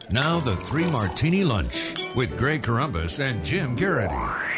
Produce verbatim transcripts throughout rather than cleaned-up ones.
Now the Three Martini Lunch with Greg Corombos and Jim Garrity.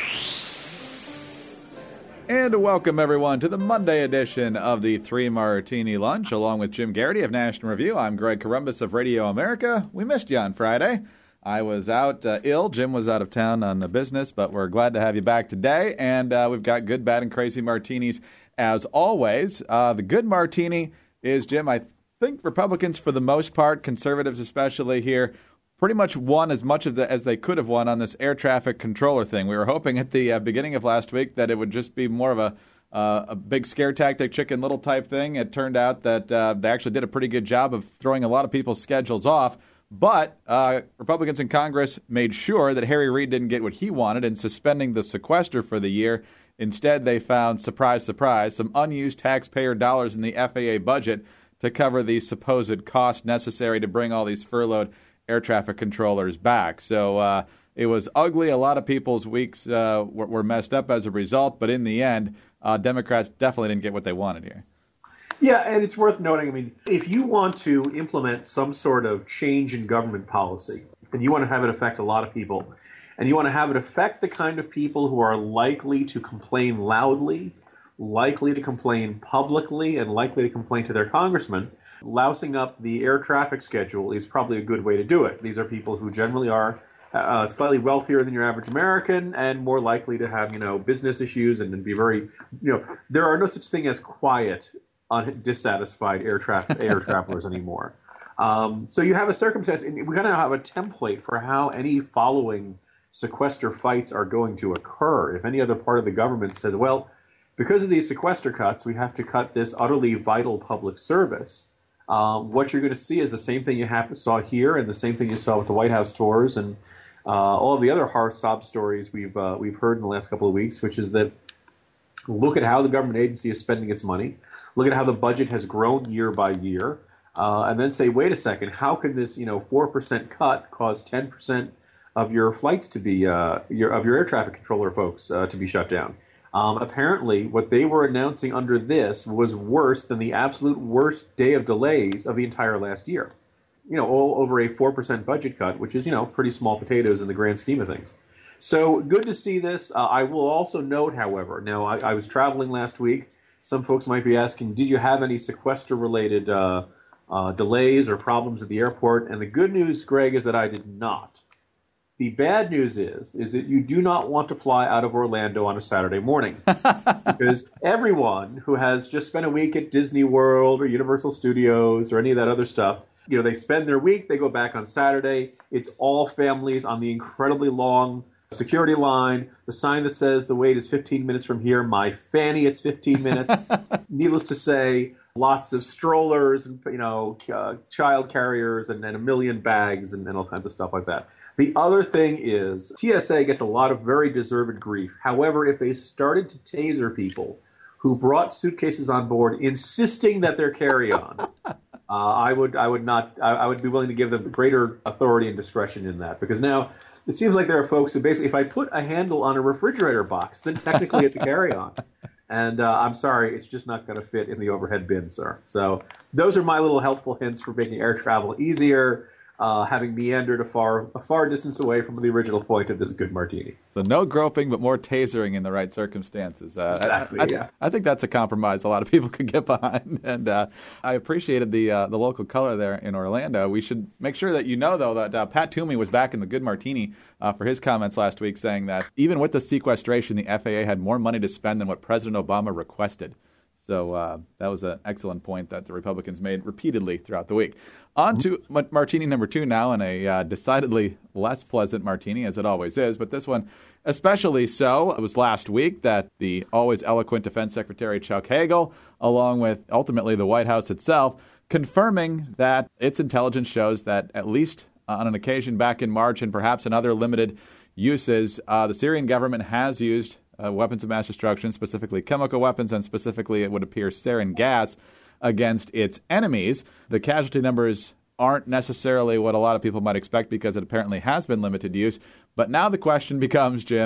And welcome, everyone, to the Monday edition of the Three Martini Lunch. Along with Jim Garrity of National Review, I'm Greg Corombos of Radio America. We missed you on Friday. I was out uh, ill. Jim was out of town on the business, but we're glad to have you back today. And uh, we've got good, bad, and crazy martinis as always. Uh, the good martini is, Jim, I think Republicans, for the most part, conservatives especially here, pretty much won as much of the as they could have won on this air traffic controller thing. We were hoping at the uh, beginning of last week that it would just be more of a uh, a big scare tactic, Chicken Little type thing. It turned out that uh, they actually did a pretty good job of throwing a lot of people's schedules off. But uh, Republicans in Congress made sure that Harry Reid didn't get what he wanted in suspending the sequester for the year. Instead, they found, surprise, surprise, some unused taxpayer dollars in the F A A budget to cover the supposed cost necessary to bring all these furloughed air traffic controllers back. So uh, it was ugly. A lot of people's weeks uh, were, were messed up as a result. But in the end, uh, Democrats definitely didn't get what they wanted here. Yeah, and it's worth noting, I mean, if you want to implement some sort of change in government policy, and you want to have it affect a lot of people, and you want to have it affect the kind of people who are likely to complain loudly, likely to complain publicly, and likely to complain to their congressman, lousing up the air traffic schedule is probably a good way to do it. These are people who generally are uh, slightly wealthier than your average American and more likely to have, you know, business issues and, and be very, you know, there are no such thing as quiet undissatisfied air traffic air travelers anymore. Um, so you have a circumstance, and we kind of have a template for how any following sequester fights are going to occur. If any other part of the government says, well, because of these sequester cuts, we have to cut this utterly vital public service, um, what you're going to see is the same thing you have, saw here and the same thing you saw with the White House tours and uh, all of the other horror sob stories we've, uh, we've heard in the last couple of weeks, which is that look at how the government agency is spending its money. Look at how the budget has grown year by year, uh, and then say, wait a second, how can this, you know, four percent cut cause ten percent of your flights to be, uh, your, of your air traffic controller folks uh, to be shut down? Um, apparently, what they were announcing under this was worse than the absolute worst day of delays of the entire last year. You know, all over a four percent budget cut, which is, you know, pretty small potatoes in the grand scheme of things. So good to see this. Uh, I will also note, however, now I, I was traveling last week. Some folks might be asking, did you have any sequester-related uh, uh, delays or problems at the airport? And the good news, Greg, is that I did not. The bad news is, is that you do not want to fly out of Orlando on a Saturday morning. Because everyone who has just spent a week at Disney World or Universal Studios or any of that other stuff, you know, they spend their week, they go back on Saturday. It's all families on the incredibly long security line, the sign that says the wait is fifteen minutes from here. My fanny, it's fifteen minutes. Needless to say, lots of strollers and, you know, uh, child carriers and, and a million bags and, and all kinds of stuff like that. The other thing is T S A gets a lot of very deserved grief. However, if they started to taser people who brought suitcases on board, insisting that they're carry-ons, uh, I would I would not I, I would be willing to give them greater authority and discretion in that, because now it seems like there are folks who basically, if I put a handle on a refrigerator box, then technically it's a carry-on. And uh, I'm sorry, it's just not going to fit in the overhead bin, sir. So those are my little helpful hints for making air travel easier, uh, having meandered a far a far distance away from the original point of this good martini. So no groping, but more tasering in the right circumstances. Uh, exactly, I, I, yeah. I think that's a compromise a lot of people could get behind. And uh, I appreciated the uh, the local color there in Orlando. We should make sure that you know, though, that uh, Pat Toomey was back in the good martini uh, for his comments last week, saying that even with the sequestration, the F A A had more money to spend than what President Obama requested. So uh, that was an excellent point that the Republicans made repeatedly throughout the week. On to ma- martini number two now, and a uh, decidedly less pleasant martini, as it always is, but this one especially so. It was last week that the always eloquent Defense Secretary Chuck Hagel, along with ultimately the White House itself, confirming that its intelligence shows that at least on an occasion back in March and perhaps in other limited uses, uh, the Syrian government has used Uh, weapons of mass destruction, specifically chemical weapons, and specifically, it would appear, sarin gas against its enemies. The casualty numbers aren't necessarily what a lot of people might expect because it apparently has been limited use. But now the question becomes, Jim,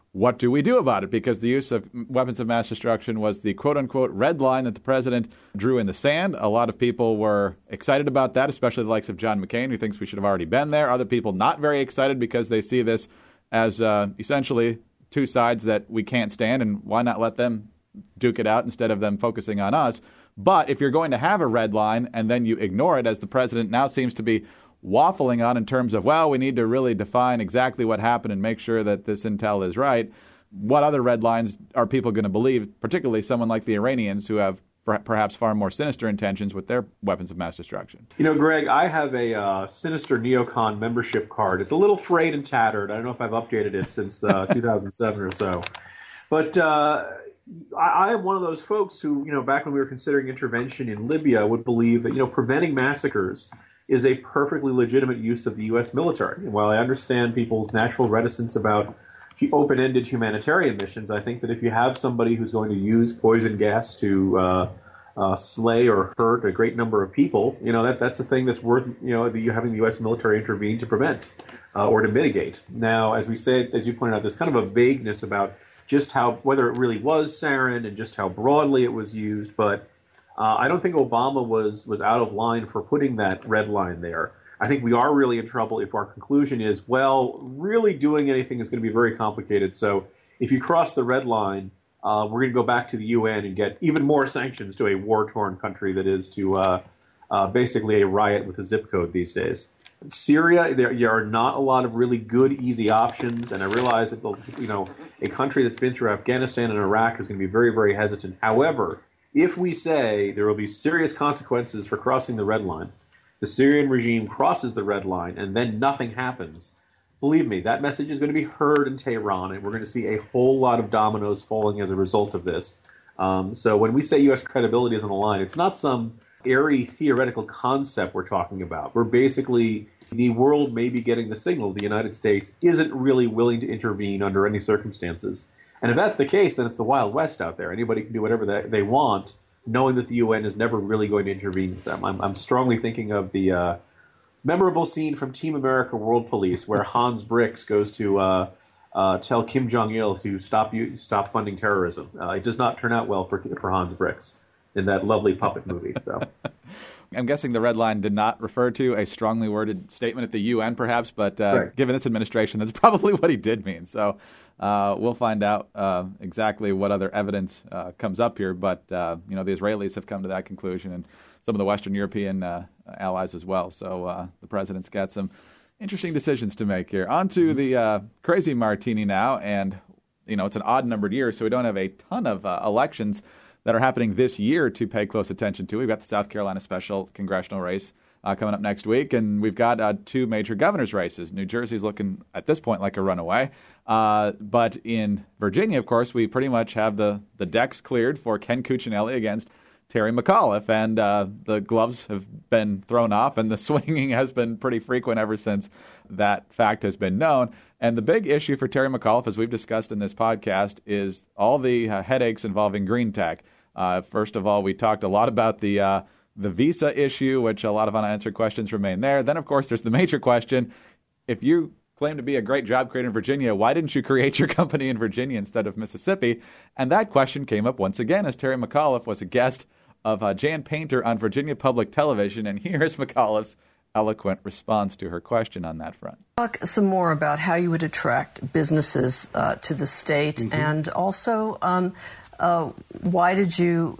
what do we do about it? Because the use of weapons of mass destruction was the quote-unquote red line that the president drew in the sand. A lot of people were excited about that, especially the likes of John McCain, who thinks we should have already been there. Other people not very excited because they see this as uh, essentially two sides that we can't stand, and why not let them duke it out instead of them focusing on us? But if you're going to have a red line and then you ignore it, as the president now seems to be waffling on in terms of, well, we need to really define exactly what happened and make sure that this intel is right. What other red lines are people going to believe, particularly someone like the Iranians who have perhaps far more sinister intentions with their weapons of mass destruction? You know, Greg, I have a uh, sinister neocon membership card. It's a little frayed and tattered. I don't know if I've updated it since uh, two thousand seven or so. But uh, I, I am one of those folks who, you know, back when we were considering intervention in Libya, would believe that, you know, preventing massacres is a perfectly legitimate use of the U S military. And while I understand people's natural reticence about open-ended humanitarian missions, I think that if you have somebody who's going to use poison gas to uh, uh, slay or hurt a great number of people, you know, that that's a thing that's worth, you know, the, having the U S military intervene to prevent uh, or to mitigate. Now, as we said, as you pointed out, there's kind of a vagueness about just how, whether it really was sarin and just how broadly it was used, but Uh, I don't think Obama was, was out of line for putting that red line there. I think we are really in trouble if our conclusion is, well, really doing anything is going to be very complicated. So if you cross the red line, uh, we're going to go back to the U N and get even more sanctions to a war-torn country that is to uh, uh, basically a riot with a zip code these days. Syria, there, there are not a lot of really good, easy options, and I realize that, you know, a country that's been through Afghanistan and Iraq is going to be very, very hesitant. However, if we say there will be serious consequences for crossing the red line, the Syrian regime crosses the red line, and then nothing happens, believe me, that message is going to be heard in Tehran, and we're going to see a whole lot of dominoes falling as a result of this. Um, so when we say U S credibility is on the line, it's not some airy theoretical concept we're talking about. We're basically, the world may be getting the signal the United States isn't really willing to intervene under any circumstances. And if that's the case, then it's the Wild West out there. Anybody can do whatever they, they want, knowing that the U N is never really going to intervene with them. I'm, I'm strongly thinking of the uh, memorable scene from Team America World Police where Hans Brix goes to uh, uh, tell Kim Jong-il to stop you, stop funding terrorism. Uh, it does not turn out well for, for Hans Brix in that lovely puppet movie. So. I'm guessing the red line did not refer to a strongly worded statement at the U N, perhaps, but uh, right. Given this administration, that's probably what he did mean. So uh, we'll find out uh, exactly what other evidence uh, comes up here. But, uh, you know, the Israelis have come to that conclusion, and some of the Western European uh, allies as well. So uh, the president's got some interesting decisions to make here. On to the uh, crazy martini now, and, you know, it's an odd-numbered year, so we don't have a ton of uh, elections that are happening this year to pay close attention to. We've got the South Carolina special congressional race uh, coming up next week, and we've got uh, two major governor's races. New Jersey's looking, at this point, like a runaway. Uh, but in Virginia, of course, we pretty much have the, the decks cleared for Ken Cuccinelli against Terry McAuliffe, and uh, the gloves have been thrown off, and the swinging has been pretty frequent ever since that fact has been known. And the big issue for Terry McAuliffe, as we've discussed in this podcast, is all the uh, headaches involving green tech. Uh, first of all, we talked a lot about the uh, the visa issue, which a lot of unanswered questions remain there. Then, of course, there's the major question. If you claim to be a great job creator in Virginia, why didn't you create your company in Virginia instead of Mississippi? And that question came up once again as Terry McAuliffe was a guest of uh, Jan Painter on Virginia Public Television. And here's McAuliffe's eloquent response to her question on that front. Talk some more about how you would attract businesses uh, to the state, mm-hmm. and also um, uh, why did you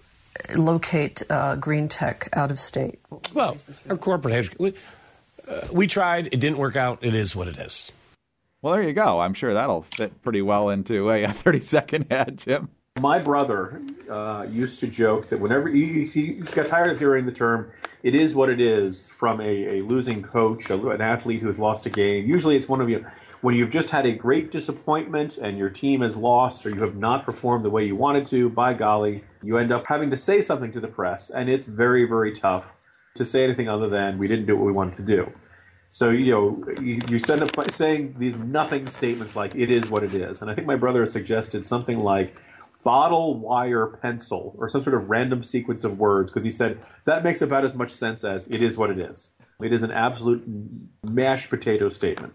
locate uh, green tech out of state? Well, our corporate hedge, we, uh, we tried. It didn't work out. It is what it is. Well, there you go. I'm sure that'll fit pretty well into a thirty-second ad, Jim. My brother uh, used to joke that whenever he, he got tired of hearing the term, it is what it is, from a, a losing coach, a, an athlete who has lost a game. Usually it's one of you, when you've just had a great disappointment and your team has lost or you have not performed the way you wanted to, by golly, you end up having to say something to the press. And it's very, very tough to say anything other than we didn't do what we wanted to do. So, you know, you, you send up saying these nothing statements like it is what it is. And I think my brother has suggested something like bottle wire pencil or some sort of random sequence of words, because he said that makes about as much sense as it is what it is. It is an absolute mashed potato statement.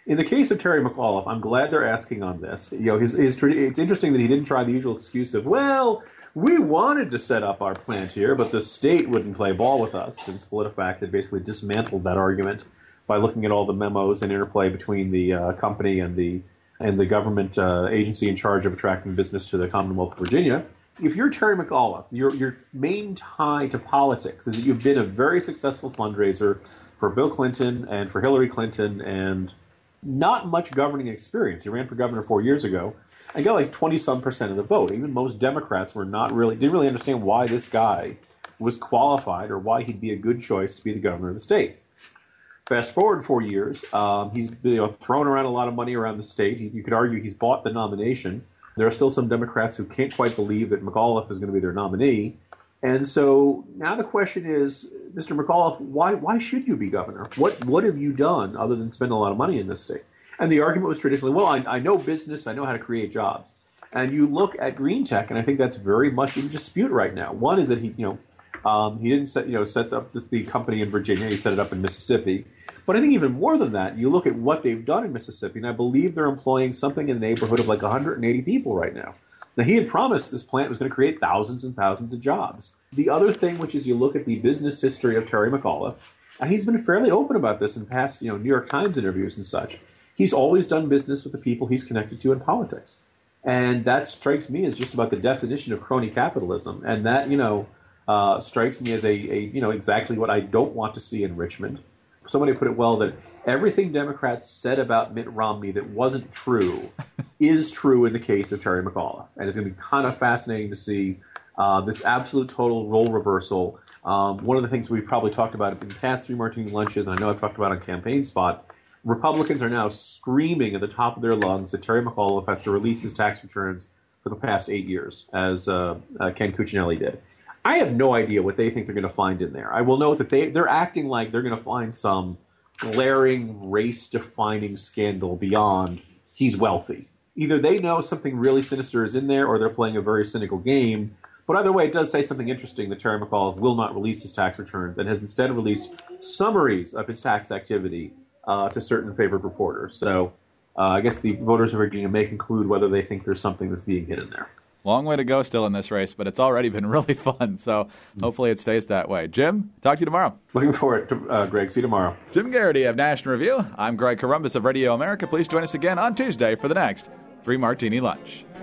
In the case of Terry McAuliffe, I'm glad they're asking on this. You know, his, his it's interesting that he didn't try the usual excuse of, well, we wanted to set up our plant here, but the state wouldn't play ball with us, since PolitiFact had basically dismantled that argument by looking at all the memos and interplay between the uh, company and the and the government uh, agency in charge of attracting business to the Commonwealth of Virginia. If you're Terry McAuliffe, your your main tie to politics is that you've been a very successful fundraiser for Bill Clinton and for Hillary Clinton, and not much governing experience. You ran for governor four years ago and got like twenty-some percent of the vote. Even most Democrats were not really, didn't really understand why this guy was qualified or why he'd be a good choice to be the governor of the state. Fast forward four years, um, he's you know, thrown around a lot of money around the state. He, you could argue he's bought the nomination. There are still some Democrats who can't quite believe that McAuliffe is going to be their nominee. And so now the question is, Mister McAuliffe, why why should you be governor? What what have you done other than spend a lot of money in this state? And the argument was traditionally, well, I, I know business, I know how to create jobs. And you look at green tech, and I think that's very much in dispute right now. One is that he, you know, um, he didn't set, you know, set up the, the company in Virginia. He set it up in Mississippi. But I think even more than that, you look at what they've done in Mississippi, and I believe they're employing something in the neighborhood of like one hundred eighty people right now. Now, he had promised this plant was going to create thousands and thousands of jobs. The other thing, which is you look at the business history of Terry McAuliffe, and he's been fairly open about this in past, you know, New York Times interviews and such. He's always done business with the people he's connected to in politics. And that strikes me as just about the definition of crony capitalism. And that, you know, uh, strikes me as a, a, you know, exactly what I don't want to see in Richmond. Somebody put it well that everything Democrats said about Mitt Romney that wasn't true is true in the case of Terry McAuliffe. And it's going to be kind of fascinating to see uh, this absolute total role reversal. Um, one of the things we've probably talked about in the past three martini lunches, and I know I've talked about on Campaign Spot, Republicans are now screaming at the top of their lungs that Terry McAuliffe has to release his tax returns for the past eight years, as uh, uh, Ken Cuccinelli did. I have no idea what they think they're going to find in there. I will note that they, they're acting like they're going to find some glaring race-defining scandal beyond he's wealthy. Either they know something really sinister is in there, or they're playing a very cynical game. But either way, it does say something interesting that Terry McAuliffe will not release his tax returns and has instead released summaries of his tax activity uh, to certain favored reporters. So uh, I guess the voters of Virginia may conclude whether they think there's something that's being hidden there. Long way to go still in this race, but it's already been really fun, so hopefully it stays that way. Jim, talk to you tomorrow. Looking forward to uh, Greg. See you tomorrow. Jim Garrity of National Review. I'm Greg Corombos of Radio America. Please join us again on Tuesday for the next Three Martini Lunch.